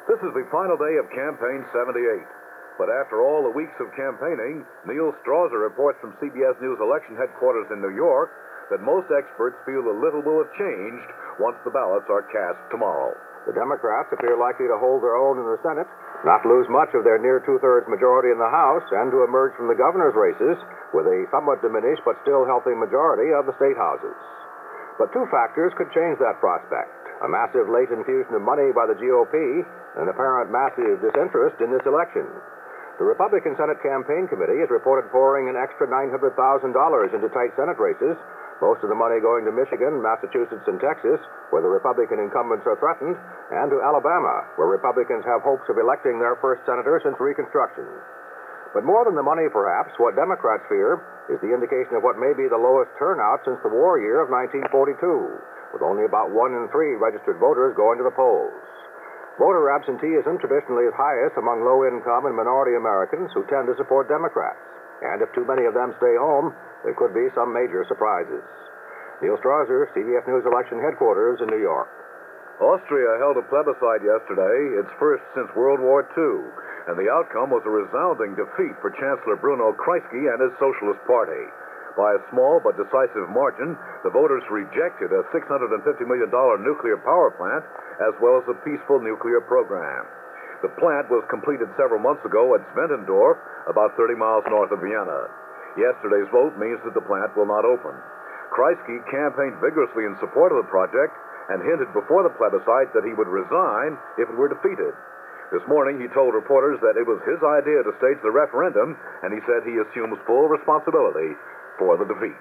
This is the final day of Campaign 78. But after all the weeks of campaigning, Neil Strauser reports from CBS News election headquarters in New York that most experts feel a little will have changed once the ballots are cast tomorrow. The Democrats appear likely to hold their own in the Senate, not lose much of their near two-thirds majority in the House, and to emerge from the governor's races with a somewhat diminished but still healthy majority of the state houses. But two factors could change that prospect: a massive late infusion of money by the GOP and apparent massive disinterest in this election. The Republican Senate Campaign Committee is reported pouring an extra $900,000 into tight Senate races, most of the money going to Michigan, Massachusetts, and Texas, where the Republican incumbents are threatened, and to Alabama, where Republicans have hopes of electing their first senator since Reconstruction. But more than the money, perhaps, what Democrats fear is the indication of what may be the lowest turnout since the war year of 1942, with only about 1 in 3 registered voters going to the polls. Voter absenteeism traditionally is highest among low-income and minority Americans who tend to support Democrats. And if too many of them stay home, there could be some major surprises. Neil Strauser, CBS News Election Headquarters in New York. Austria held a plebiscite yesterday, its first since World War II, and the outcome was a resounding defeat for Chancellor Bruno Kreisky and his Socialist Party. By a small but decisive margin, the voters rejected a $650 million nuclear power plant, as well as a peaceful nuclear program. The plant was completed several months ago at Zwentendorf, about 30 miles north of Vienna. Yesterday's vote means that the plant will not open. Kreisky campaigned vigorously in support of the project and hinted before the plebiscite that he would resign if it were defeated. This morning, he told reporters that it was his idea to stage the referendum, and he said he assumes full responsibility for the defeat.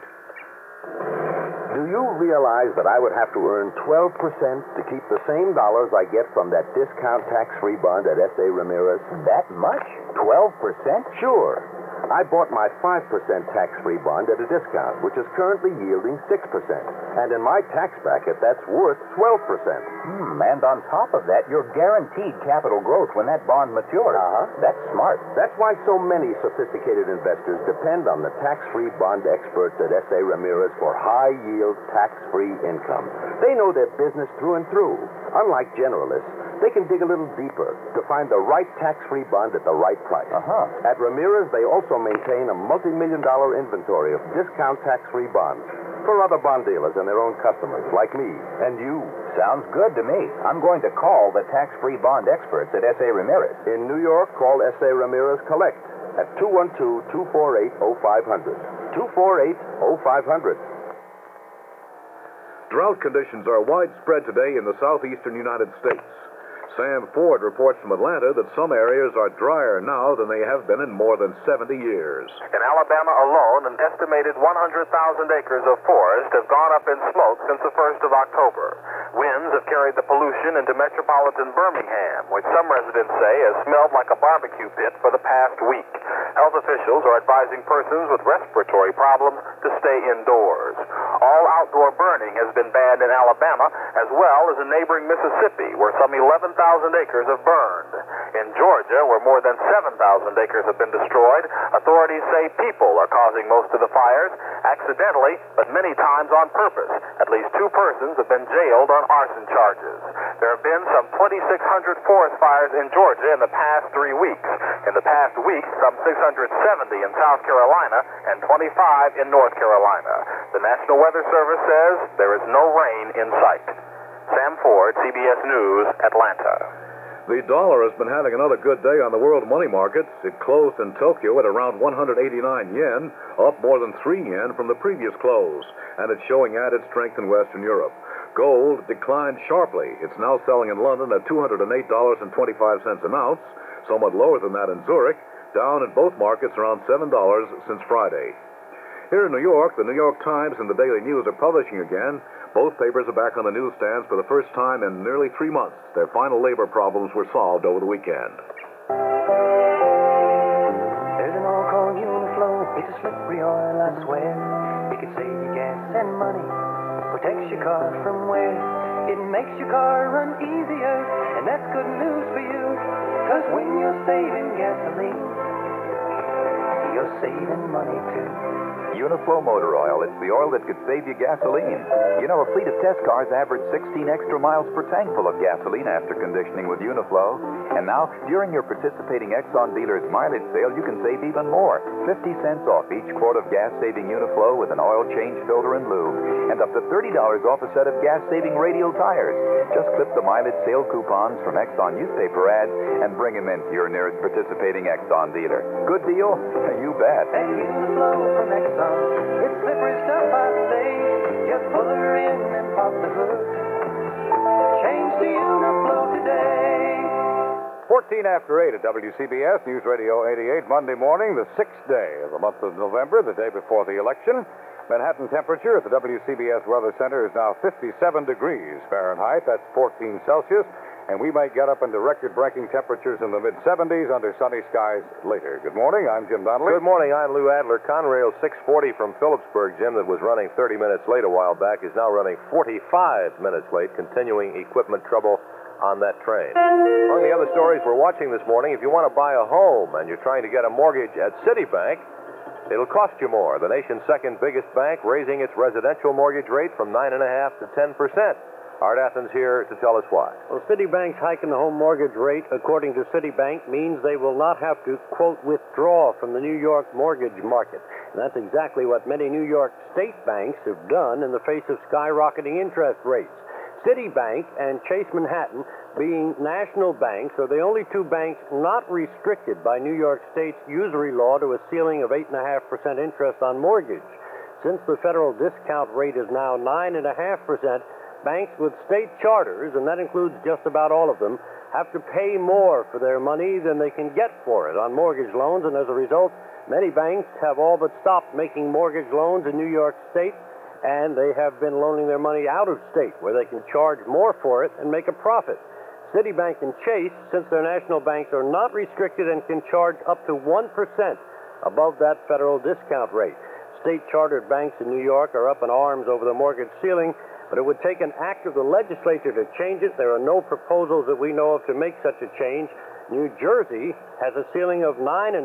Do you realize that I would have to earn 12% to keep the same dollars I get from that discount tax-free bond at S.A. Ramirez? That much? 12%? Sure. I bought my 5% tax-free bond at a discount, which is currently yielding 6%. And in my tax bracket, that's worth 12%. And on top of that, you're guaranteed capital growth when that bond matures. That's smart. That's why so many sophisticated investors depend on the tax-free bond experts at S.A. Ramirez for high-yield, tax-free income. They know their business through and through. Unlike generalists, they can dig a little deeper to find the right tax-free bond at the right price. At Ramirez, they also maintain a multi-million-dollar inventory of discount tax-free bonds for other bond dealers and their own customers, like me and you. Sounds good to me. I'm going to call the tax-free bond experts at S.A. Ramirez. In New York, call S.A. Ramirez Collect at 212-248-0500. 248-0500. Drought conditions are widespread today in the southeastern United States. Sam Ford reports from Atlanta that some areas are drier now than they have been in more than 70 years. In Alabama alone, an estimated 100,000 acres of forest have gone up in smoke since the 1st of October. Winds have carried the pollution into metropolitan Birmingham, which some residents say has smelled like a barbecue pit for the past week. Health officials are advising persons with respiratory problems to stay indoors. All outdoor burning has been banned in Alabama, as well as in neighboring Mississippi, where some 11,000 acres have burned. In Georgia, where more than 7,000 acres have been destroyed, authorities say people are causing most of the fires, accidentally, but many times on purpose. At least 2 persons have been jailed on arson charges. There have been some 2,600 forest fires in Georgia in the past 3 weeks. In the past week, some 670 in South Carolina and 25 in North Carolina. The National Weather Service says there is no rain in sight. Sam Ford, CBS News, Atlanta. The dollar has been having another good day on the world money markets. It closed in Tokyo at around 189 yen, up more than 3 yen from the previous close, and it's showing added strength in Western Europe. Gold declined sharply. It's now selling in London at $208.25 an ounce, somewhat lower than that in Zurich, down in both markets around $7 since Friday. Here in New York, the New York Times and the Daily News are publishing again. Both papers are back on the newsstands for the first time in nearly 3 months. Their final labor problems were solved over the weekend. There's an oil called Uniflow. It's a slippery oil, I swear. It can save you gas and money, protects your car from wear. It makes your car run easier, and that's good news for you. 'Cause when you're saving gasoline, you're saving money too. Uniflow Motor Oil. It's the oil that could save you gasoline. You know, a fleet of test cars average 16 extra miles per tank full of gasoline after conditioning with Uniflow. And now, during your participating Exxon dealer's mileage sale, you can save even more. 50 cents off each quart of gas-saving Uniflow with an oil change, filter, and lube. And up to $30 off a set of gas-saving radial tires. Just clip the mileage sale coupons from Exxon newspaper ads and bring them into your nearest participating Exxon dealer. Good deal? You bet. Hey, Uniflow from Exxon. It's slippery stuff, I say. Just pull her in and pop the hood. Change to Uniflow today. 14 after 8 at WCBS News Radio 88, Monday morning, the 6th day of the month of November, the day before the election. Manhattan temperature at the WCBS Weather Center is now 57 degrees Fahrenheit. That's 14 Celsius. And we might get up into record-breaking temperatures in the mid-70s under sunny skies later. Good morning. I'm Jim Donnelly. Good morning. I'm Lou Adler. Conrail 640 from Phillipsburg, Jim, that was running 30 minutes late a while back, is now running 45 minutes late, continuing equipment trouble on that train. Among the other stories we're watching this morning, if you want to buy a home and you're trying to get a mortgage at Citibank, it'll cost you more. The nation's second biggest bank raising its residential mortgage rate from 9.5% to 10%. Art Athens here to tell us why. Well, Citibank's hike in the home mortgage rate, according to Citibank, means they will not have to, quote, withdraw from the New York mortgage market. And that's exactly what many New York state banks have done in the face of skyrocketing interest rates. Citibank and Chase Manhattan, being national banks, are the only two banks not restricted by New York State's usury law to a ceiling of 8.5% interest on mortgage. Since the federal discount rate is now 9.5%, banks with state charters, and that includes just about all of them, have to pay more for their money than they can get for it on mortgage loans, and as a result, many banks have all but stopped making mortgage loans in New York State, and they have been loaning their money out of state, where they can charge more for it and make a profit. Citibank and Chase, since their national banks are not restricted and can charge up to 1% above that federal discount rate. State-chartered banks in New York are up in arms over the mortgage ceiling, but it would take an act of the legislature to change it. There are no proposals that we know of to make such a change. New Jersey has a ceiling of 9.5%,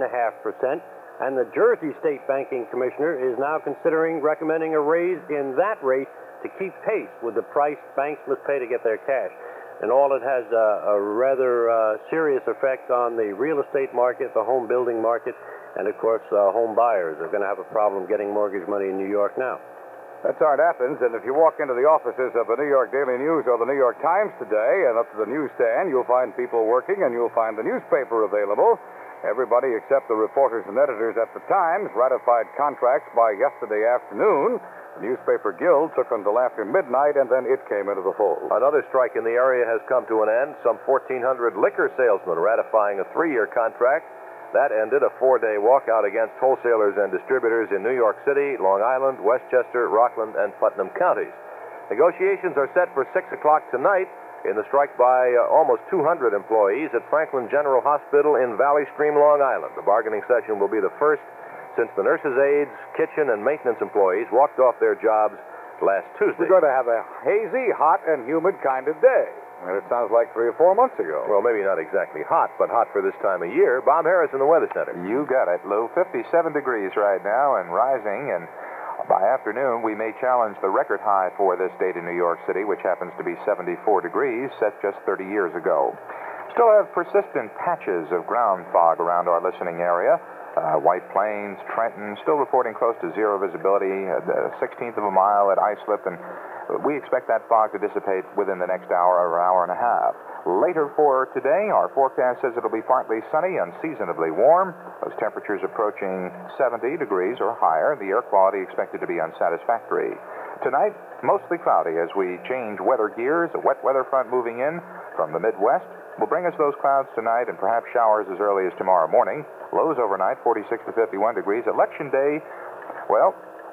and the Jersey State Banking Commissioner is now considering recommending a raise in that rate to keep pace with the price banks must pay to get their cash. And all it has a rather serious effect on the real estate market, the home building market, and of course home buyers are going to have a problem getting mortgage money in New York now. That's Art Athens, and if you walk into the offices of the New York Daily News or the New York Times today and up to the newsstand, you'll find people working and you'll find the newspaper available. Everybody except the reporters and editors at the Times ratified contracts by yesterday afternoon. The newspaper guild took until after midnight, and then it came into the fold. Another strike in the area has come to an end. Some 1,400 liquor salesmen ratifying a 3-year contract. That ended a 4-day walkout against wholesalers and distributors in New York City, Long Island, Westchester, Rockland, and Putnam counties. Negotiations are set for 6 o'clock tonight in the strike by almost 200 employees at Franklin General Hospital in Valley Stream, Long Island. The bargaining session will be the first since the nurses' aides, kitchen, and maintenance employees walked off their jobs last Tuesday. We're going to have a hazy, hot, and humid kind of day. And it sounds like 3 or 4 months ago. Well, maybe not exactly hot, but hot for this time of year. Bob Harris in the Weather Center. You got it, Lou. 57 degrees right now and rising, and by afternoon we may challenge the record high for this date in New York City, which happens to be 74 degrees, set just 30 years ago. Still have persistent patches of ground fog around our listening area. White Plains, Trenton, still reporting close to zero visibility, a 16th of a mile at Islip, and we expect that fog to dissipate within the next hour or hour and a half. Later for today, our forecast says it'll be partly sunny, unseasonably warm. Those temperatures approaching 70 degrees or higher. The air quality expected to be unsatisfactory. Tonight, mostly cloudy as we change weather gears. A wet weather front moving in from the Midwest will bring us those clouds tonight and perhaps showers as early as tomorrow morning. Lows overnight, 46 to 51 degrees. Election day, well,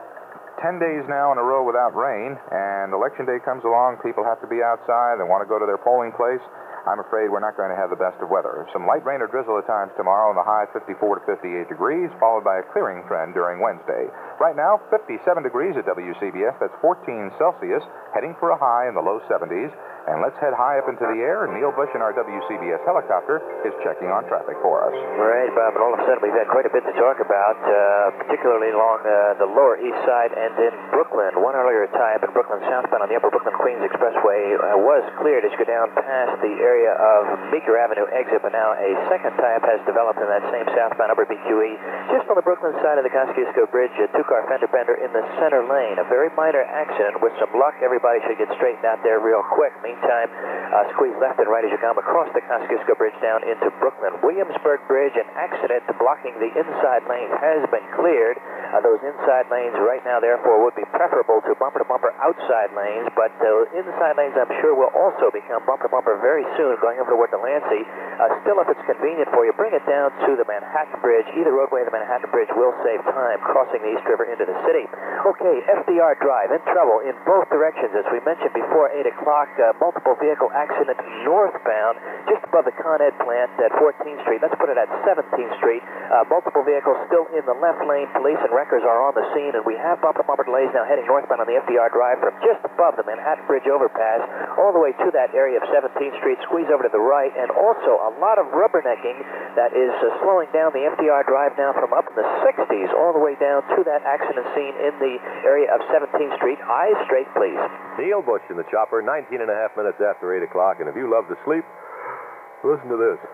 10 days now in a row without rain, and Election Day comes along, people have to be outside, they want to go to their polling place. I'm afraid we're not going to have the best of weather. Some light rain or drizzle at times tomorrow, and the high 54 to 58 degrees, followed by a clearing trend during Wednesday. Right now, 57 degrees at WCBS. That's 14 Celsius, heading for a high in the low 70s. And let's head high up into the air. Neil Bush in our WCBS helicopter is checking on traffic for us. All right, Bob, and all of a sudden we've had quite a bit to talk about, particularly along the Lower East Side and in Brooklyn. One earlier tie-up in Brooklyn southbound on the Upper Brooklyn-Queens Expressway was cleared as you go down past the area of Meeker Avenue exit, but now a second tie-up has developed in that same southbound Upper BQE. Just on the Brooklyn side of the Kosciuszko Bridge, a two-car fender bender in the center lane. A very minor accident. With some luck, everybody should get straightened out there real quick. Meantime, squeeze left and right as you come across the Kosciuszko Bridge down into Brooklyn. Williamsburg Bridge, an accident blocking the inside lane has been cleared. Those inside lanes right now, therefore, would be preferable to bumper-to-bumper outside lanes, but inside lanes, I'm sure, will also become bumper-to-bumper very soon, going over toward Delancey. Still, if it's convenient for you, bring it down to the Manhattan Bridge. Either roadway of the Manhattan Bridge will save time crossing the East River into the city. Okay, FDR Drive, in trouble in both directions. As we mentioned before, 8 o'clock, multiple vehicle accident northbound, just above the Con Ed plant at 14th Street. Let's put it at 17th Street. Multiple vehicles still in the left lane. Police and wreckers are on the scene, and we have bumper-to-bumper delays now heading northbound on the FDR Drive from just above the Manhattan Bridge overpass all the way to that area of 17th Street. Squeeze over to the right, and also a lot of rubbernecking that is slowing down the FDR Drive now from up in the 60s all the way down to that accident scene in the area of 17th Street. Eyes straight, please. Neil Bush in the chopper, 19 and a half minutes after 8 o'clock, and if you love to sleep, listen to this.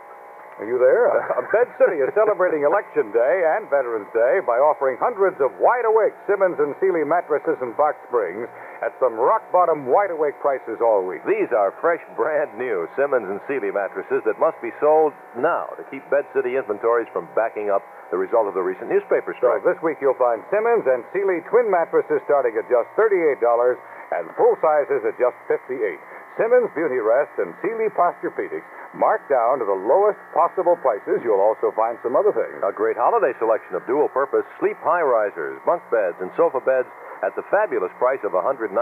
Are you there? Bed City is celebrating Election Day and Veterans Day by offering hundreds of wide-awake Simmons & Sealy mattresses in Box Springs at some rock-bottom wide-awake prices all week. These are fresh, brand-new Simmons & Sealy mattresses that must be sold now to keep Bed City inventories from backing up the result of the recent newspaper strike. So this week you'll find Simmons & Sealy twin mattresses starting at just $38 and full sizes at just $58. Simmons Beauty Rest and Sealy Posturepedics marked down to the lowest possible prices. You'll also find some other things. A great holiday selection of dual-purpose sleep high-risers, bunk beds, and sofa beds at the fabulous price of $119.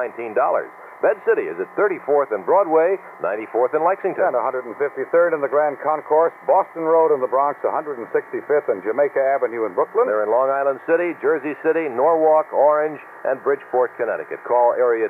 Bed City is at 34th and Broadway, 94th and Lexington. And 153rd in the Grand Concourse, Boston Road in the Bronx, 165th and Jamaica Avenue in Brooklyn. They're in Long Island City, Jersey City, Norwalk, Orange, and Bridgeport, Connecticut. Call area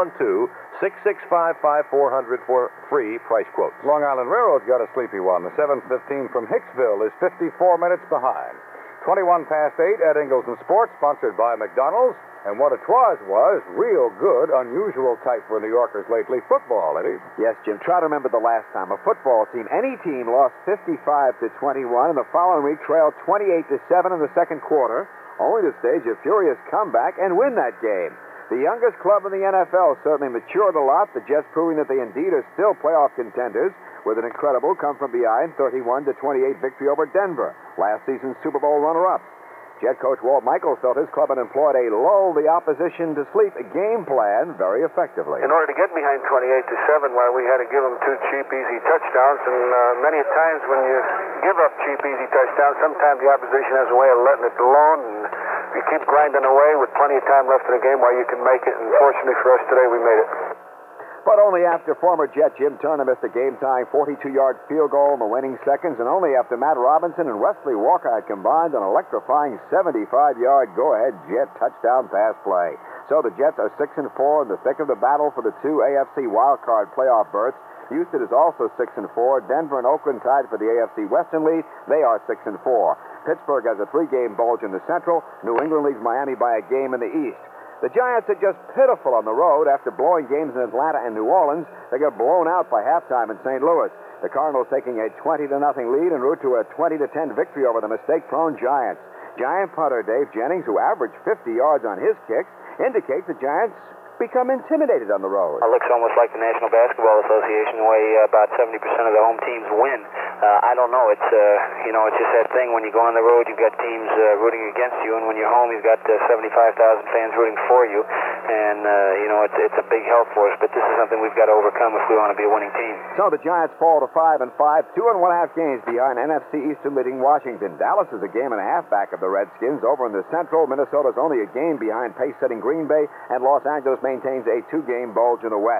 212-665-5400 for free price quotes. Long Island Railroad's got a sleepy one. The 715 from Hicksville is 54 minutes behind. 21 past 8 at Ingalls & Sports, sponsored by McDonald's. And what it was real good, unusual type for New Yorkers lately, football, Eddie. Yes, Jim. Try to remember the last time a football team, any team, lost 55-21, and the following week trailed 28-7 in the second quarter, only to stage a furious comeback and win that game. The youngest club in the NFL certainly matured a lot, the Jets proving that they indeed are still playoff contenders with an incredible come-from-behind 31-28 victory over Denver, last season's Super Bowl runner-up. Jet coach Walt Michaels felt his club had employed a lull the opposition to sleep game plan very effectively. In order to get behind 28-7, why we had to give them two cheap, easy touchdowns, and many times when you give up cheap, easy touchdowns, sometimes the opposition has a way of letting it alone, and you keep grinding away with plenty of time left in the game while you can make it, and fortunately for us today, we made it. But only after former Jet Jim Turner missed a game-tying 42-yard field goal in the waning seconds, and only after Matt Robinson and Wesley Walker had combined an electrifying 75-yard go-ahead Jet touchdown pass play. So the Jets are 6-4 in the thick of the battle for the two AFC wildcard playoff berths. Houston is also 6-4. Denver and Oakland tied for the AFC Western lead. They are 6-4. Pittsburgh has a 3-game bulge in the Central. New England leads Miami by a game in the East. The Giants are just pitiful on the road. After blowing games in Atlanta and New Orleans, they got blown out by halftime in St. Louis. The Cardinals taking a 20-0 lead en route to a 20-10 victory over the mistake-prone Giants. Giant punter Dave Jennings, who averaged 50 yards on his kicks, indicates the Giants become intimidated on the road. It looks almost like the National Basketball Association, the way about 70% of the home teams win. I don't know. It's it's just that thing when you go on the road, you've got teams rooting against you, and when you're home, you've got 75,000 fans rooting for you. And it's a big help for us. But this is something we've got to overcome if we want to be a winning team. So the Giants fall to 5-5, 2.5 games behind NFC Eastern leading Washington. Dallas is a game and a half back of the Redskins. Over in the Central, Minnesota's only a game behind pace-setting Green Bay, and Los Angeles maintains a 2-game bulge in the West.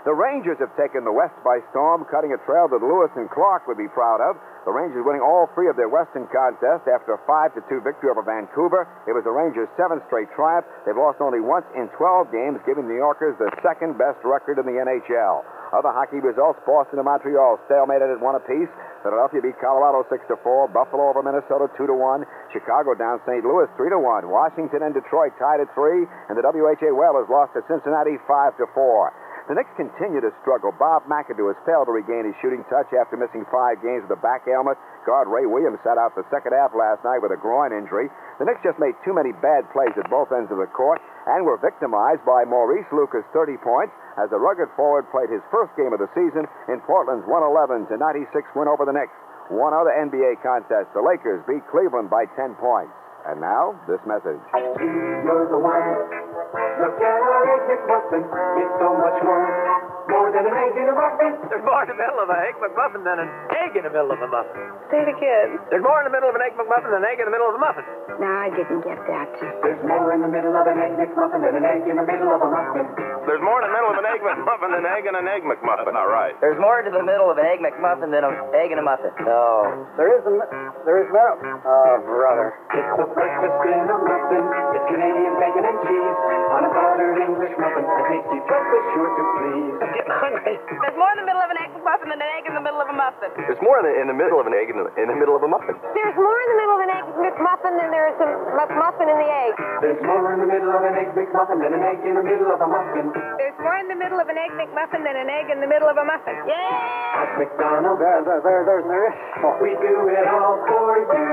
The Rangers have taken the West by storm, cutting a trail that Lewis and Clark would be proud of. The Rangers winning all three of their Western contests after a 5-2 victory over Vancouver. It was the Rangers' 7th straight triumph. They've lost only once in 12 games, giving the New Yorkers the second-best record in the NHL. Other hockey results, Boston and Montreal stalemated at 1 apiece. Philadelphia beat Colorado 6-4. Buffalo over Minnesota 2-1. Chicago down St. Louis 3-1. Washington and Detroit tied at 3. And the WHA Whalers lost to Cincinnati 5-4. The Knicks continue to struggle. Bob McAdoo has failed to regain his shooting touch after missing 5 games with a back ailment. Guard Ray Williams sat out the second half last night with a groin injury. The Knicks just made too many bad plays at both ends of the court and were victimized by Maurice Lucas' 30 points as the rugged forward played his first game of the season in Portland's 111-96 win over the Knicks. One other NBA contest, the Lakers beat Cleveland by 10 points. And now, this message. You're the one. Look at our Egg McMuffin. It's so much more than an egg in a muffin. There's more in the middle of an Egg McMuffin than an egg in the middle of a muffin. Say it again. There's more in the middle of an Egg McMuffin than an egg in the middle of a muffin. No, I didn't get that. There's more in the middle of an Egg McMuffin than an egg in the middle of a muffin. There's more in the middle of an Egg McMuffin than an egg in an Egg McMuffin. That's not right. There's more to the middle of an Egg McMuffin than an egg in a muffin. No. There is metal. Oh, brother. It's the breakfast in a muffin. It's Canadian bacon and cheese on a buttered English muffin. A tasty breakfast sure to please. I'm getting hungry. There's more in the middle of an Egg McMuffin than an egg in the middle of a muffin. There's more in the middle of an egg in the middle of a muffin. There's more in the middle of an Egg McMuffin than there is a muffin in the egg. There's more in the middle of an Egg McMuffin than an egg in the middle of a muffin. There's more in the middle of an Egg McMuffin than an egg in the middle of a muffin. Yeah! At McDonald's, There is. we do it all for you.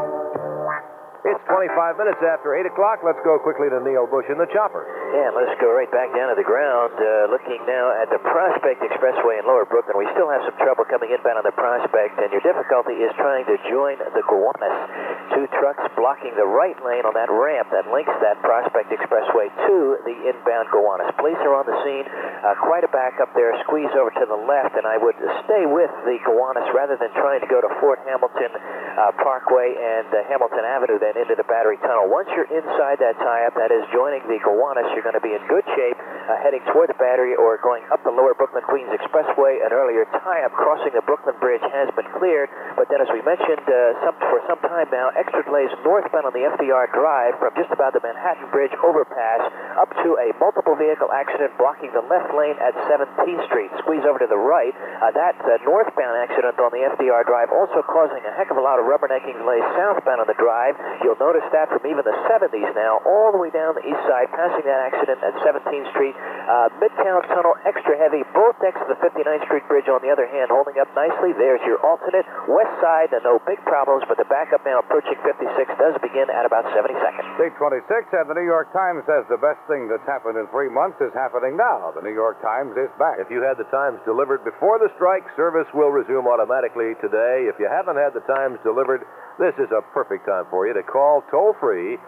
It's 25 minutes after 8 o'clock. Let's go quickly to Neil Bush in the chopper. Yeah, let's go right back down to the ground. Looking now at the Prospect Expressway in Lower Brooklyn. We still have some trouble coming inbound on the Prospect, and your difficulty is trying to join the Gowanus. 2 trucks blocking the right lane on that ramp that links that Prospect Expressway to the inbound Gowanus. Police are on the scene. Quite a backup there. Squeeze over to the left, and I would stay with the Gowanus rather than trying to go to Fort Hamilton Parkway and Hamilton Avenue, then into the Battery Tunnel. Once you're inside that tie-up, that is joining the Gowanus, you're going to be in good shape heading toward the Battery or going up the Lower Brooklyn-Queens Expressway. An earlier tie-up crossing the Brooklyn Bridge has been cleared, but then as we mentioned for some time now, extra delays northbound on the FDR Drive from just about the Manhattan Bridge overpass up to a multiple vehicle accident blocking the left lane at 17th Street. Squeeze over to the right. That northbound accident on the FDR Drive also causing a heck of a lot of rubbernecking delays southbound on the drive. You'll notice that from even the 70s now, all the way down the east side, passing that accident at 17th Street. Midtown Tunnel, extra heavy. Both decks of the 59th Street Bridge, on the other hand, holding up nicely. There's your alternate. West side, no big problems, but the backup now approaching 56 does begin at about 70 seconds. 8:26, and the New York Times says the best thing that's happened in 3 months is happening now. The New York Times is back. If you had the Times delivered before the strike, service will resume automatically today. If you haven't had the Times delivered, this is a perfect time for you to call toll-free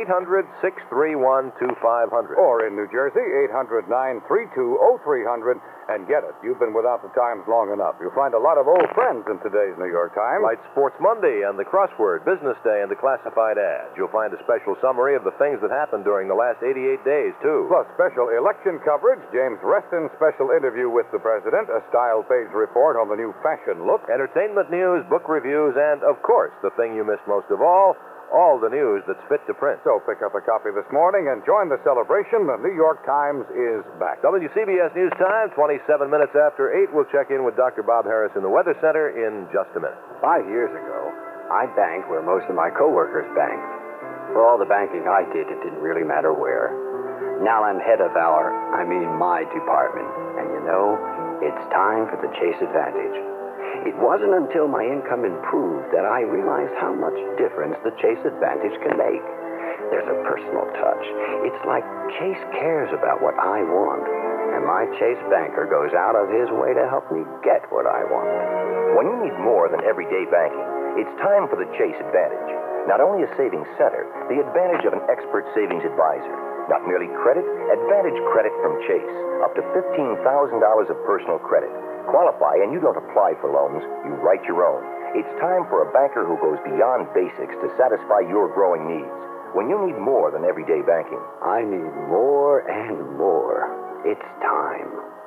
800-631-2500. Or in New Jersey, 800-932-0300, and get it. You've been without the Times long enough. You'll find a lot of old friends in today's New York Times. Like Sports Monday and the Crossword, Business Day and the Classified Ads. You'll find a special summary of the things that happened during the last 88 days, too. Plus special election coverage, James Reston's special interview with the president, a style page report on the new fashion look, entertainment news, book reviews, and, of course, the thing you missed most of all the news that's fit to print. So pick up a copy this morning and join the celebration. The New York Times is back. WCBS News Time, 27 minutes after 8. We'll check in with Dr. Bob Harris in the Weather Center in just a minute. 5 years ago, I banked where most of my coworkers banked. For all the banking I did, it didn't really matter where. Now I'm head of my department. And you know, it's time for the Chase Advantage. It wasn't until my income improved that I realized how much difference the Chase Advantage can make. There's a personal touch. It's like Chase cares about what I want, and my Chase banker goes out of his way to help me get what I want. When you need more than everyday banking, it's time for the Chase Advantage. Not only a savings center, the advantage of an expert savings advisor. Not merely credit, Advantage credit from Chase. Up to $15,000 of personal credit. Qualify and you don't apply for loans, you write your own. It's time for a banker who goes beyond basics to satisfy your growing needs. When you need more than everyday banking. I need more and more. It's time.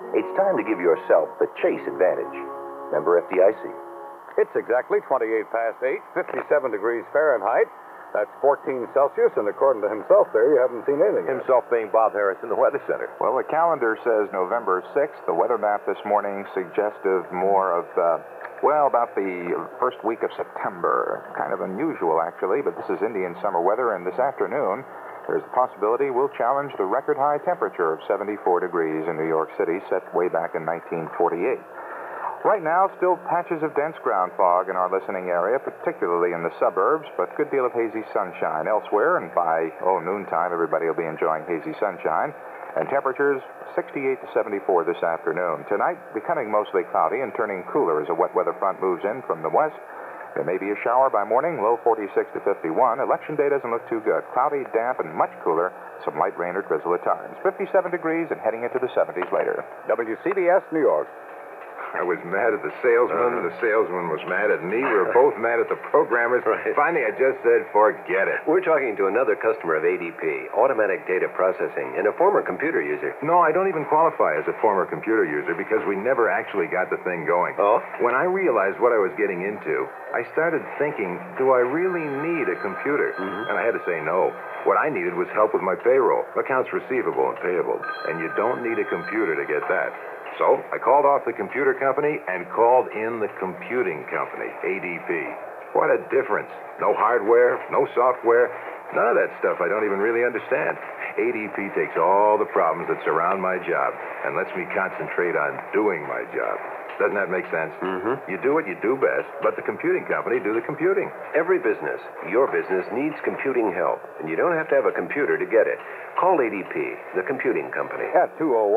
It's time to give yourself the Chase advantage. Member FDIC. It's exactly 28 past 8, 57 degrees Fahrenheit. That's 14 Celsius, and according to himself there, you haven't seen anything yet. Himself being Bob Harris in the Weather Center. Well, the calendar says November 6th. The weather map this morning suggestive more of, about the first week of September. Kind of unusual, actually, but this is Indian summer weather, and this afternoon, there's the possibility we'll challenge the record high temperature of 74 degrees in New York City, set way back in 1948. Right now, still patches of dense ground fog in our listening area, particularly in the suburbs, but good deal of hazy sunshine elsewhere, and by, noontime, everybody will be enjoying hazy sunshine. And temperatures 68 to 74 this afternoon. Tonight, becoming mostly cloudy and turning cooler as a wet weather front moves in from the west. There may be a shower by morning, low 46 to 51. Election day doesn't look too good. Cloudy, damp, and much cooler. Some light rain or drizzle at times. 57 degrees and heading into the 70s later. WCBS, New York. I was mad at the salesman, and the salesman was mad at me. We were both mad at the programmers. Right. Finally, I just said, forget it. We're talking to another customer of ADP, Automatic Data Processing, and a former computer user. No, I don't even qualify as a former computer user because we never actually got the thing going. Oh? When I realized what I was getting into, I started thinking, do I really need a computer? And I had to say no. What I needed was help with my payroll, accounts receivable and payable. And you don't need a computer to get that. So I called off the computer company and called in the computing company, ADP. What a difference. No hardware, no software, none of that stuff I don't even really understand. ADP takes all the problems that surround my job and lets me concentrate on doing my job. Doesn't that make sense? You do what you do best, let the computing company do the computing. Every business, your business, needs computing help, and you don't have to have a computer to get it. Call ADP, the computing company. At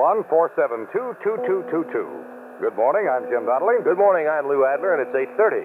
201-472-2222. Good morning, I'm Jim Donnelly. Good morning, I'm Lou Adler, and it's 8:30.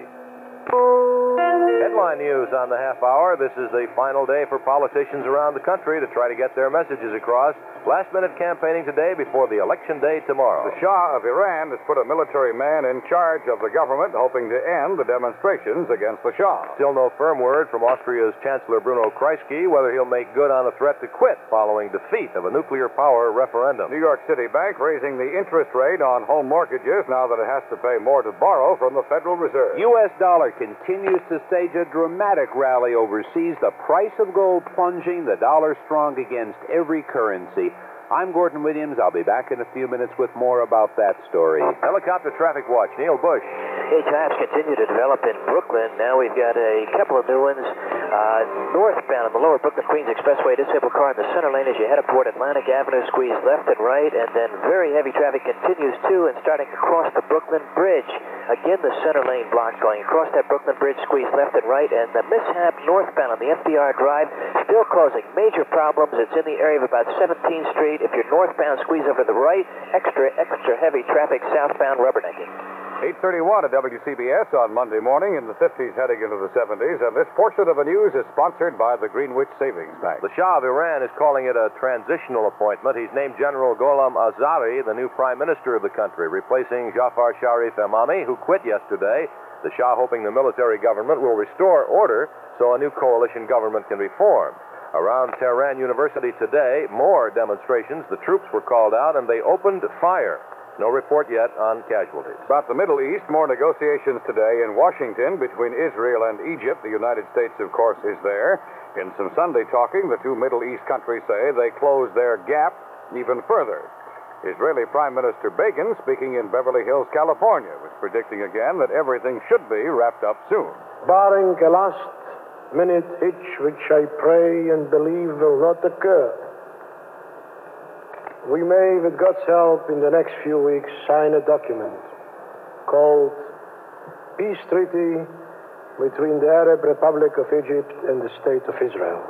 Headline news on the half hour. This is the final day for politicians around the country to try to get their messages across. Last-minute campaigning today before the election day tomorrow. The Shah of Iran has put a military man in charge of the government, hoping to end the demonstrations against the Shah. Still no firm word from Austria's Chancellor Bruno Kreisky whether he'll make good on a threat to quit following defeat of a nuclear power referendum. New York City Bank raising the interest rate on home mortgages now that it has to pay more to borrow from the Federal Reserve. U.S. dollar continues to stage a dramatic rally overseas. The price of gold plunging, the dollar strong against every currency. I'm Gordon Williams. I'll be back in a few minutes with more about that story. Helicopter traffic watch, Neil Bush. Hey, times continue to develop in Brooklyn. Now we've got a couple of new ones. Northbound on the lower Brooklyn-Queens Expressway, disabled car in the center lane as you head up toward Atlantic Avenue, squeeze left and right, and then very heavy traffic continues too, and starting across the Brooklyn Bridge. Again, the center lane blocked going across that Brooklyn Bridge, squeeze left and right, and the mishap northbound on the FDR Drive still causing major problems. It's in the area of about 17th Street. If you're northbound, squeeze over to the right. Extra heavy traffic southbound, rubbernecking. 8:31 at WCBS on Monday morning in the 50s heading into the 70s, and this portion of the news is sponsored by the Greenwich Savings Bank. The Shah of Iran is calling it a transitional appointment. He's named General Gholam Azari the new prime minister of the country, replacing Jafar Sharif Emami, who quit yesterday. The Shah hoping the military government will restore order so a new coalition government can be formed. Around Tehran University today, more demonstrations. The troops were called out and they opened fire. No report yet on casualties. About the Middle East, more negotiations today in Washington between Israel and Egypt. The United States, of course, is there. In some Sunday talking, the two Middle East countries say they close their gap even further. Israeli Prime Minister Begin, speaking in Beverly Hills, California, was predicting again that everything should be wrapped up soon. Barring a last-minute hitch, which I pray and believe will not occur, we may, with God's help, in the next few weeks, sign a document called Peace Treaty between the Arab Republic of Egypt and the State of Israel.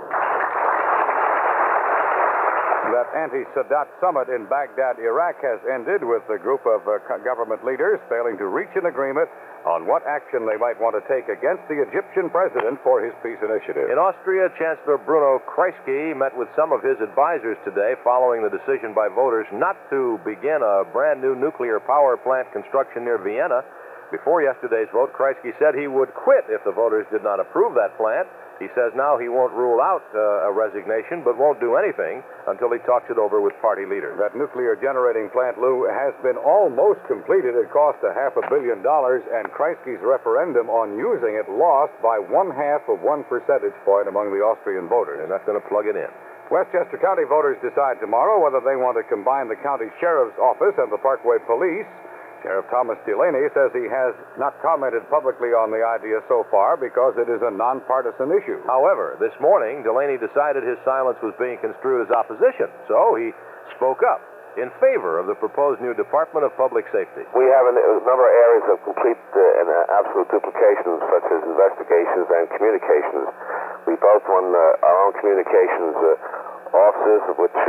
That anti-Sadat summit in Baghdad, Iraq, has ended with a group of government leaders failing to reach an agreement on what action they might want to take against the Egyptian president for his peace initiative. In Austria, Chancellor Bruno Kreisky met with some of his advisors today following the decision by voters not to begin a brand new nuclear power plant construction near Vienna. Before yesterday's vote, Kreisky said he would quit if the voters did not approve that plant. He says now he won't rule out a resignation, but won't do anything until he talks it over with party leaders. That nuclear generating plant, Lou, has been almost completed. It cost $500 million, and Kreisky's referendum on using it lost by 0.5 percentage point among the Austrian voters. And that's going to plug it in. Westchester County voters decide tomorrow whether they want to combine the county sheriff's office and the Parkway Police. Sheriff Thomas Delaney says he has not commented publicly on the idea so far because it is a nonpartisan issue. However, this morning, Delaney decided his silence was being construed as opposition, so he spoke up in favor of the proposed new Department of Public Safety. We have a number of areas of complete and absolute duplication, such as investigations and communications. We both run our own communications offices, which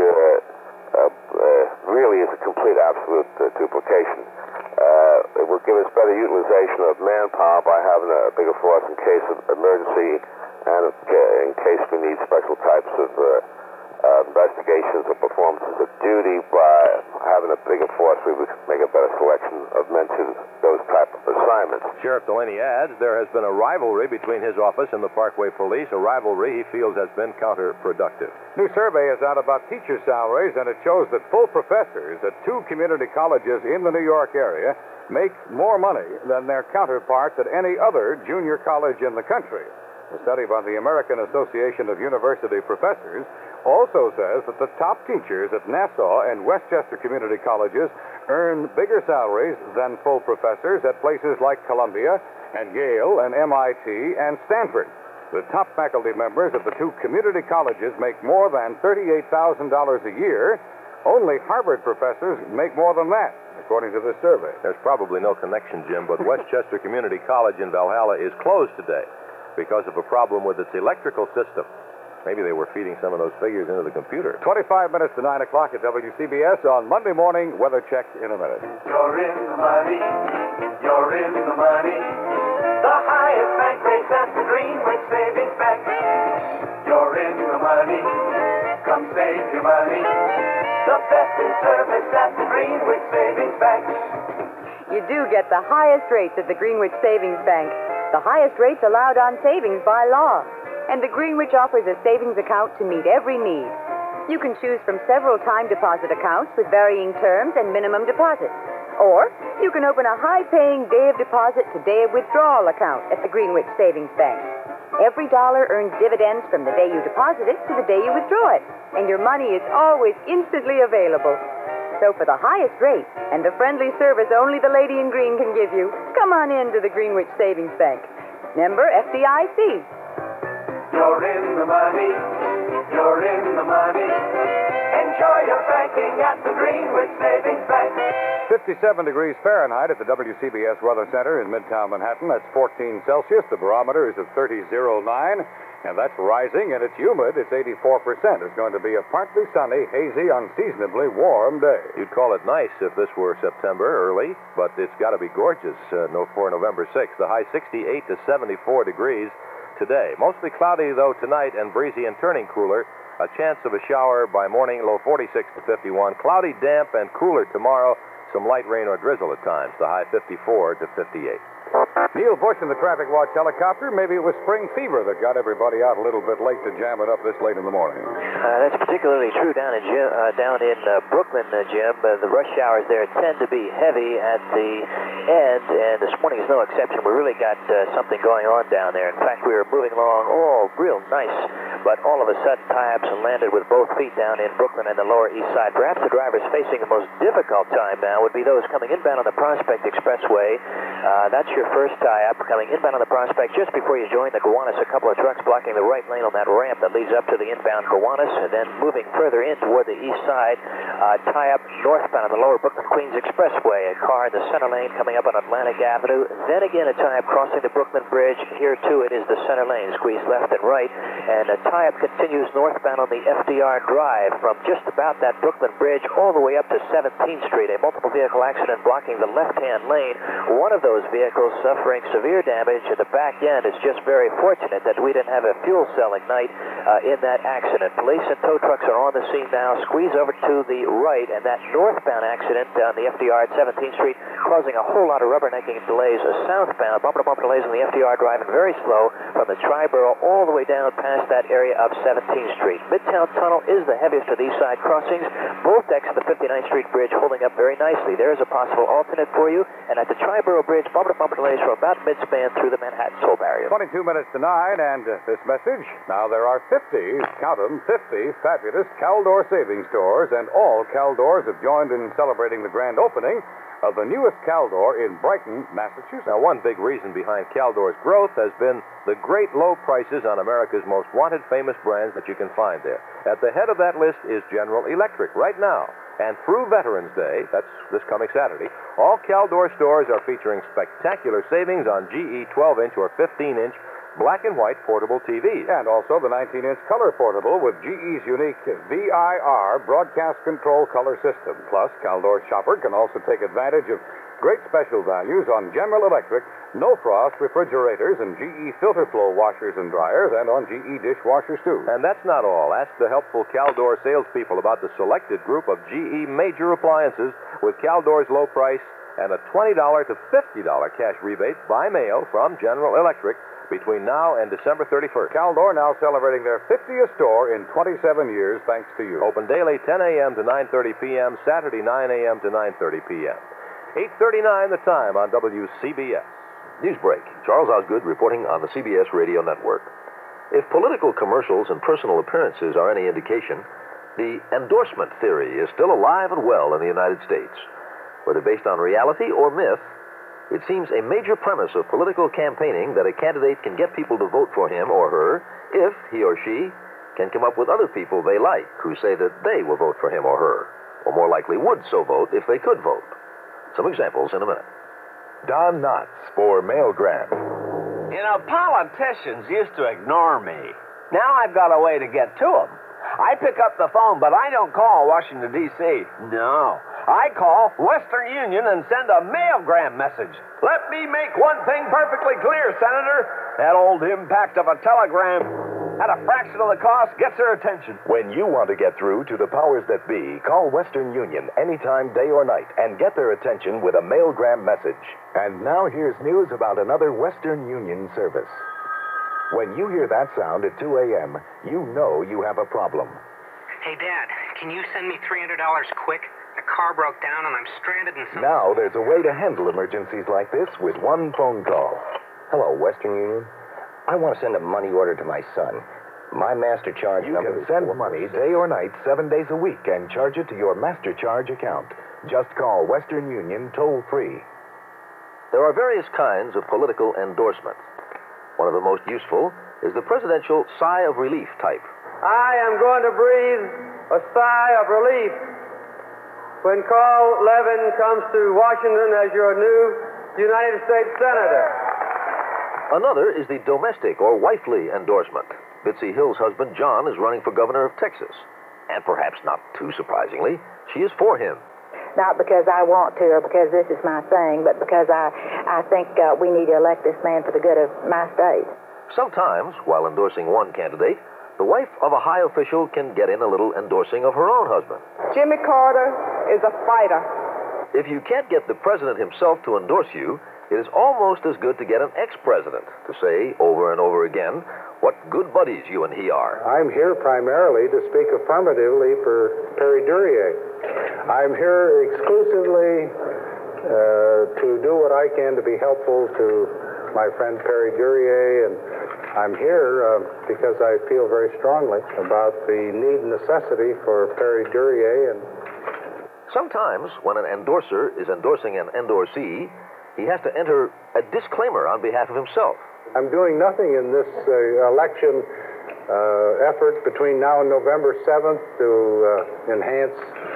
really is a complete absolute duplication. It will give us better utilization of manpower by having a bigger force in case of emergency and in case we need special types of investigations or performances of duty. By having a bigger force, we would make a better selection of men to those type of assignments. Sheriff Delaney adds there has been a rivalry between his office and the Parkway Police, a rivalry he feels has been counterproductive. New survey is out about teacher salaries, and it shows that full professors at 2 community colleges in the New York area make more money than their counterparts at any other junior college in the country. A study by the American Association of University Professors also says that the top teachers at Nassau and Westchester community colleges earn bigger salaries than full professors at places like Columbia and Yale and MIT and Stanford. The top faculty members of the 2 community colleges make more than $38,000 a year. Only Harvard professors make more than that, according to this survey. There's probably no connection, Jim, but Westchester Community College in Valhalla is closed today because of a problem with its electrical system. Maybe they were feeding some of those figures into the computer. 25 minutes to 9 o'clock at WCBS on Monday morning. Weather check in a minute. You're in the money. You're in the money. The highest bank rates at the Greenwich Savings Bank. You're in the money. Come save your money. The best in service at the Greenwich Savings Bank. You do get the highest rates at the Greenwich Savings Bank. The highest rates allowed on savings by law. And the Greenwich offers a savings account to meet every need. You can choose from several time deposit accounts with varying terms and minimum deposits. Or you can open a high-paying day of deposit to day of withdrawal account at the Greenwich Savings Bank. Every dollar earns dividends from the day you deposit it to the day you withdraw it. And your money is always instantly available. So for the highest rate and the friendly service only the lady in green can give you, come on in to the Greenwich Savings Bank. Member FDIC. You're in the money. You're in the money. Enjoy your banking at the Greenwich Savings Bank. 57 degrees Fahrenheit at the WCBS Weather Center in Midtown Manhattan. That's 14 Celsius. The barometer is at 30.09, and that's rising, and it's humid. It's 84%. It's going to be a partly sunny, hazy, unseasonably warm day. You'd call it nice if this were September early, but it's got to be gorgeous for November 6th. The high 68 to 74 degrees today. Mostly cloudy, though, tonight, and breezy and turning cooler. A chance of a shower by morning, low 46 to 51. Cloudy, damp, and cooler tomorrow. Some light rain or drizzle at times. The high 54 to 58. Neil Bush in the traffic watch helicopter. Maybe it was spring fever that got everybody out a little bit late to jam it up this late in the morning. That's particularly true down in Brooklyn, Jim. The rush hours there tend to be heavy at the end, and this morning is no exception. We really got something going on down there. In fact, we were moving along real nice, but all of a sudden tie-ups and landed with both feet down in Brooklyn and the Lower East Side. Perhaps the drivers facing the most difficult time now would be those coming inbound on the Prospect Expressway. That's your first tie-up, coming inbound on the Prospect just before you join the Gowanus. A couple of trucks blocking the right lane on that ramp that leads up to the inbound Gowanus, and then moving further in toward the east side, tie-up northbound on the Lower Brooklyn Queens Expressway. A car in the center lane coming up on Atlantic Avenue. Then again a tie-up crossing the Brooklyn Bridge. Here too it is the center lane, squeezed left and right, and a tie-up continues northbound on the FDR Drive from just about that Brooklyn Bridge all the way up to 17th Street. A multiple vehicle accident blocking the left-hand lane. One of those vehicles suffering severe damage at the back end. It's just very fortunate that we didn't have a fuel cell ignite in that accident. Police and tow trucks are on the scene now. Squeeze over to the right, and that northbound accident on the FDR at 17th Street causing a whole lot of rubbernecking delays. Southbound, bumper-to-bumper delays on the FDR Drive, and very slow from the Triborough all the way down past that area of 17th Street. Midtown Tunnel is the heaviest of these side crossings. Both decks of the 59th Street Bridge holding up very nicely. There is a possible alternate for you, and at the Triborough Bridge, bumper-to-bumper delays for about mid-span through the Manhattan toll barrier. 22 minutes to 9, and this message. Now there are 50, count them, 50 fabulous Caldor savings stores, and all Caldors have joined in celebrating the grand opening of the newest Caldor in Brighton, Massachusetts. Now, one big reason behind Caldor's growth has been the great low prices on America's most wanted famous brands that you can find there. At the head of that list is General Electric right now. And through Veterans Day, that's this coming Saturday, all Caldor stores are featuring spectacular savings on GE 12-inch or 15-inch black and white portable TVs. And also the 19-inch color portable with GE's unique VIR broadcast control color system. Plus, Caldor shopper can also take advantage of great special values on General Electric no-frost refrigerators and GE filter flow washers and dryers, and on GE dishwashers, too. And that's not all. Ask the helpful Caldor salespeople about the selected group of GE major appliances with Caldor's low price and a $20 to $50 cash rebate by mail from General Electric between now and December 31st. Caldor now celebrating their 50th store in 27 years, thanks to you. Open daily 10 a.m. to 9:30 p.m., Saturday 9 a.m. to 9:30 p.m. 8:39 the time on WCBS. Newsbreak. Charles Osgood reporting on the CBS Radio Network. If political commercials and personal appearances are any indication, the endorsement theory is still alive and well in the United States. Whether based on reality or myth, it seems a major premise of political campaigning that a candidate can get people to vote for him or her if he or she can come up with other people they like who say that they will vote for him or her, or more likely would so vote if they could vote. Some examples in a minute. Don Knotts for Mail Grant. You know, politicians used to ignore me. Now I've got a way to get to them. I pick up the phone, but I don't call Washington, D.C. No. I call Western Union and send a mailgram message. Let me make one thing perfectly clear, Senator. That old impact of a telegram at a fraction of the cost gets their attention. When you want to get through to the powers that be, call Western Union anytime, day or night, and get their attention with a mailgram message. And now here's news about another Western Union service. When you hear that sound at 2 a.m., you know you have a problem. Hey, Dad, can you send me $300 quick? The car broke down and I'm stranded in some... Now there's a way to handle emergencies like this with one phone call. Hello, Western Union. I want to send a money order to my son. My master charge number is... You can send money day or night, 7 days a week, and charge it to your master charge account. Just call Western Union toll-free. There are various kinds of political endorsements. One of the most useful is the presidential sigh of relief type. I am going to breathe a sigh of relief when Carl Levin comes to Washington as your new United States Senator. Another is the domestic or wifely endorsement. Bitsy Hill's husband, John, is running for governor of Texas. And perhaps not too surprisingly, she is for him. Not because I want to or because this is my thing, but because I think we need to elect this man for the good of my state. Sometimes, while endorsing one candidate, the wife of a high official can get in a little endorsing of her own husband. Jimmy Carter is a fighter. If you can't get the president himself to endorse you, it is almost as good to get an ex-president to say over and over again what good buddies you and he are. I'm here primarily to speak affirmatively for Perry Duryea. I'm here exclusively to do what I can to be helpful to my friend Perry Duryea, and I'm here because I feel very strongly about the need and necessity for Perry Duryea. And sometimes, when an endorser is endorsing an endorsee, he has to enter a disclaimer on behalf of himself. I'm doing nothing in this election effort between now and November 7th to enhance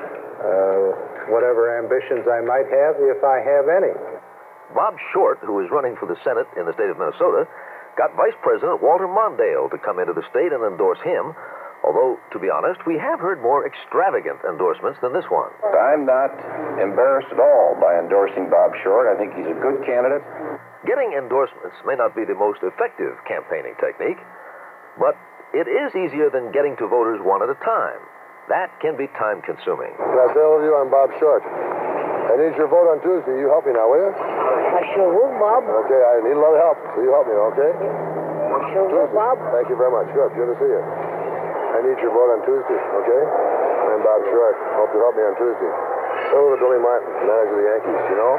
whatever ambitions I might have, if I have any. Bob Short, who is running for the Senate in the state of Minnesota, got Vice President Walter Mondale to come into the state and endorse him. Although, to be honest, we have heard more extravagant endorsements than this one. I'm not embarrassed at all by endorsing Bob Short. I think he's a good candidate. Getting endorsements may not be the most effective campaigning technique, but it is easier than getting to voters one at a time. That can be time-consuming. Can I say hello to you? I'm Bob Short. I need your vote on Tuesday. You help me now, will you? I sure will, Bob. Okay, I need a lot of help, so you help me, okay? I sure will, Bob. Thank you very much. Good to see you. I need your vote on Tuesday, okay? I'm Bob Short. Hope you help me on Tuesday. Hello to Billy Martin, manager of the Yankees, you know?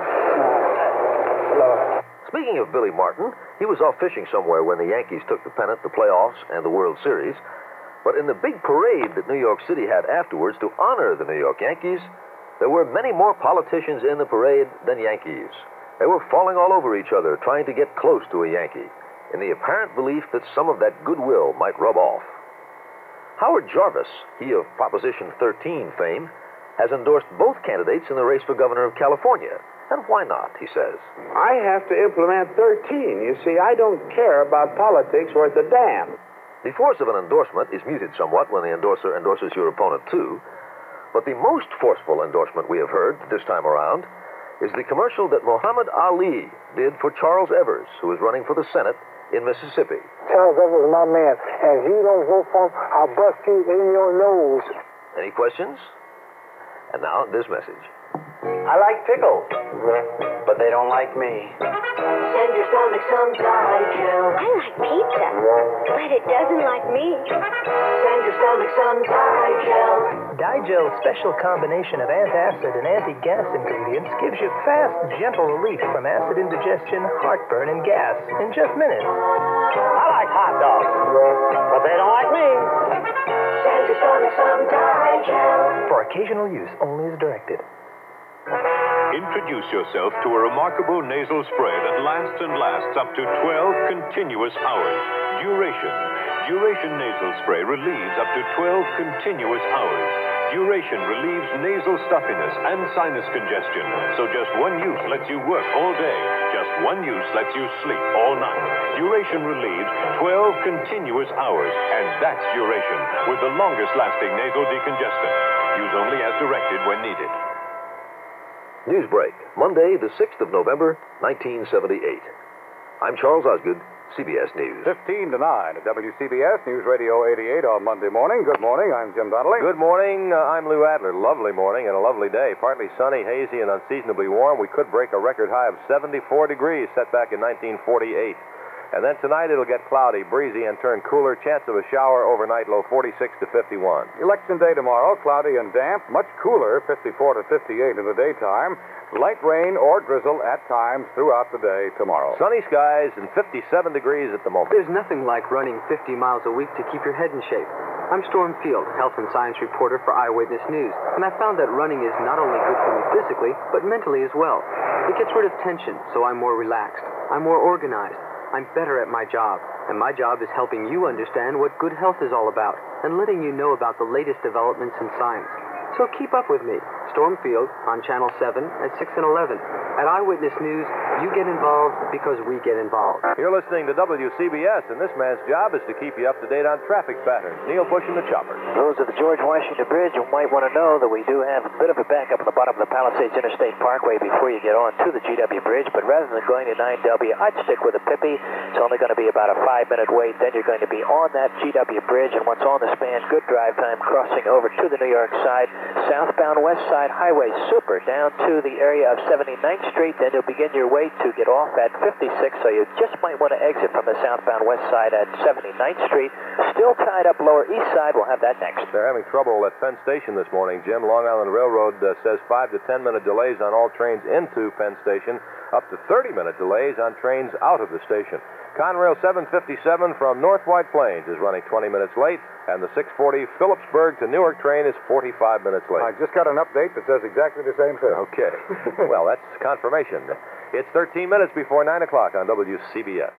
Hello. Speaking of Billy Martin, he was off fishing somewhere when the Yankees took the pennant, the playoffs, and the World Series. But in the big parade that New York City had afterwards to honor the New York Yankees, there were many more politicians in the parade than Yankees. They were falling all over each other, trying to get close to a Yankee, in the apparent belief that some of that goodwill might rub off. Howard Jarvis, he of Proposition 13 fame, has endorsed both candidates in the race for governor of California. And why not, he says. I have to implement 13. You see, I don't care about politics worth a damn. The force of an endorsement is muted somewhat when the endorser endorses your opponent, too. But the most forceful endorsement we have heard this time around is the commercial that Muhammad Ali did for Charles Evers, who is running for the Senate in Mississippi. Charles Evers is my man, and if you don't vote for him, I'll bust you in your nose. Any questions? And now, this message. I like pickles, but they don't like me. Send your stomach some Digel. I like pizza, but it doesn't like me. Send your stomach some Digel. Digel's special combination of antacid and anti-gas ingredients gives you fast, gentle relief from acid indigestion, heartburn, and gas in just minutes. I like hot dogs, but they don't like me. Send your stomach some Digel. For occasional use only as directed. Introduce yourself to a remarkable nasal spray that lasts and lasts up to 12 continuous hours. Duration nasal spray relieves up to 12 continuous hours. Duration relieves nasal stuffiness and sinus congestion. So just one use lets you work all day. Just one use lets you sleep all night. Duration relieves 12 continuous hours. And that's Duration, with the longest lasting nasal decongestant. Use only as directed when needed. Newsbreak, Monday, the 6th of November, 1978. I'm Charles Osgood, CBS News. 15 to 9 at WCBS News Radio 88 on Monday morning. Good morning, I'm Jim Donnelly. Good morning, I'm Lou Adler. Lovely morning and a lovely day. Partly sunny, hazy, and unseasonably warm. We could break a record high of 74 degrees set back in 1948. And then tonight it'll get cloudy, breezy, and turn cooler. Chance of a shower overnight, low 46 to 51. Election day tomorrow, cloudy and damp, much cooler, 54 to 58 in the daytime. Light rain or drizzle at times throughout the day tomorrow. Sunny skies and 57 degrees at the moment. There's nothing like running 50 miles a week to keep your head in shape. I'm Storm Field, health and science reporter for Eyewitness News, and I found that running is not only good for me physically, but mentally as well. It gets rid of tension, so I'm more relaxed. I'm more organized. I'm better at my job, and my job is helping you understand what good health is all about and letting you know about the latest developments in science. So keep up with me, Storm Field, on Channel 7 at 6 and 11. At Eyewitness News, you get involved because we get involved. You're listening to WCBS, and this man's job is to keep you up to date on traffic patterns. Neil Bush and the Chopper. Those of the George Washington Bridge, you might want to know that we do have a bit of a backup at the bottom of the Palisades Interstate Parkway before you get on to the GW Bridge, but rather than going to 9W, I'd stick with a Pippi. It's only going to be about a 5-minute wait. Then you're going to be on that GW Bridge, and once on the span, good drive time crossing over to the New York side. Southbound West Side Highway, super, down to the area of 79th Street. Then you'll begin your way to get off at 56, so you just might want to exit from the southbound West Side at 79th Street. Still tied up Lower East Side. We'll have that next. They're having trouble at Penn Station this morning, Jim. Long Island Railroad says 5 to 10 minute delays on all trains into Penn Station, up to 30-minute delays on trains out of the station. Conrail 757 from North White Plains is running 20 minutes late, and the 640 Phillipsburg to Newark train is 45 minutes late. I just got an update that says exactly the same thing. Okay. Well, that's confirmation. It's 13 minutes before 9 o'clock on WCBS.